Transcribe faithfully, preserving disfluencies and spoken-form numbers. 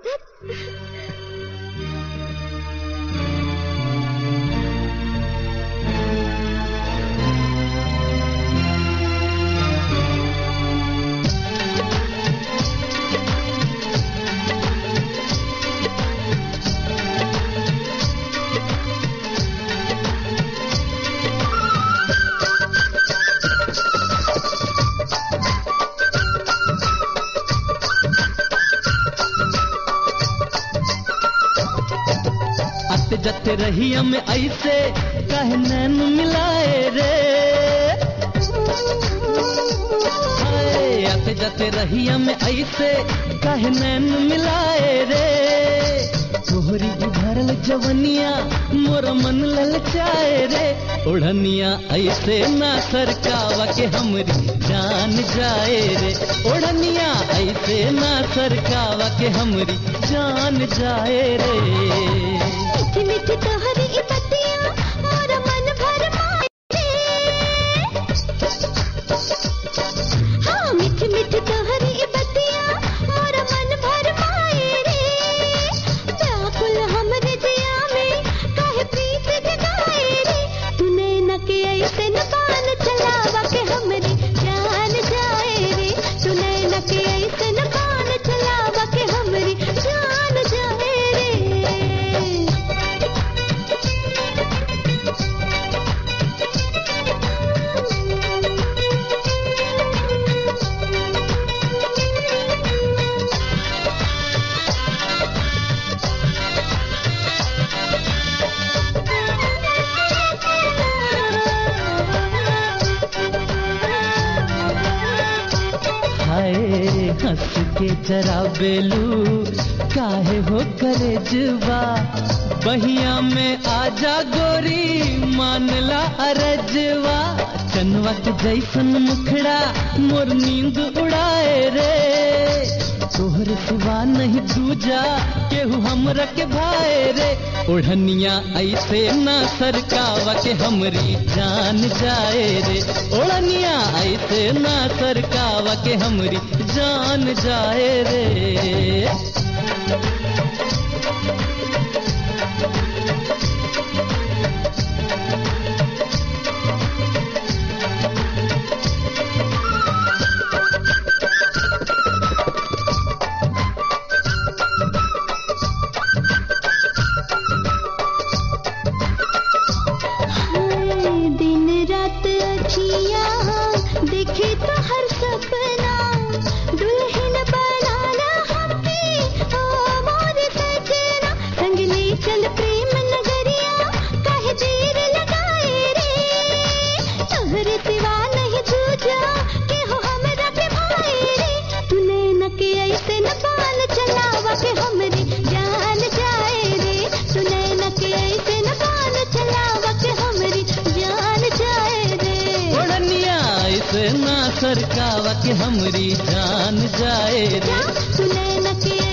जते रही हमें ऐसे कहे नैन मिलाए रे, हाय आते जाते रही हमें ऐसे कहे नैन मिलाए रे। तोहरी भरल जवनिया मोर मन ललचाए रे, ओढ़निया ऐसे ना सरकावा के हमरी जान जाए रे, ओढ़निया ऐसे ना सरकावा के हमरी जान जाए रे। मीठी मीठी तोहरी ई बतिया मोर मन भर माए रे, हाँ मीठी मीठी तोहरी ई बतिया मोर मन भर माए रे। व्याकुल हमरे जिया में काहे प्रीत जगाए रे, तूने न के ऐसे न बान चलावा के हमरी जान जाए रे, तूने न के ऐसे न बान चलावा के हमरी जान जाए रे। हाय हंस के जरा बेलू काहे हो करे जुबा, बहिया में आजा गोरी मानला अरजवा। चनवा के जैसन मुखड़ा मोर नींद उड़ाए रे, तोहर सिवा नहीं दूजा केहू हमरा के भाए रे, ओढ़निया ऐसे ना सरकावा के हमरी जान जाए रे, ओढ़निया ऐसे ना सरकावा के हमरी जान जाए रे। दिन रात अखिया देखे तो हर सपना, दुल्हन बनाना हमके ओ मोर सजना, संगली चल प्रेम नगरिया काहे देर लगाए रे, तोहरे सिवा नहीं दूजा के हो हमरा के भाए रे, तूने न के ऐसे न बाल चलावा के हमरी जान जाए रे, तूने न के ऐसे न बाल चलावा के हमरी जान जाए रे। ओढ़निया ऐसे ना सरकावा के हमरी जान जाए रे, तूने न के